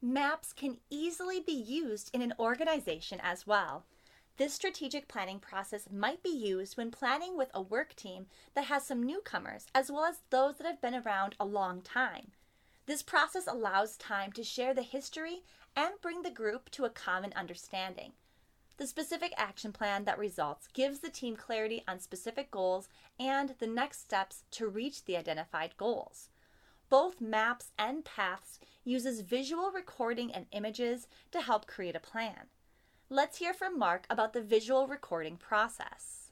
Maps can easily be used in an organization as well. This strategic planning process might be used when planning with a work team that has some newcomers as well as those that have been around a long time. This process allows time to share the history and bring the group to a common understanding. The specific action plan that results gives the team clarity on specific goals and the next steps to reach the identified goals. Both maps and paths uses visual recording and images to help create a plan. Let's hear from Mark about the visual recording process.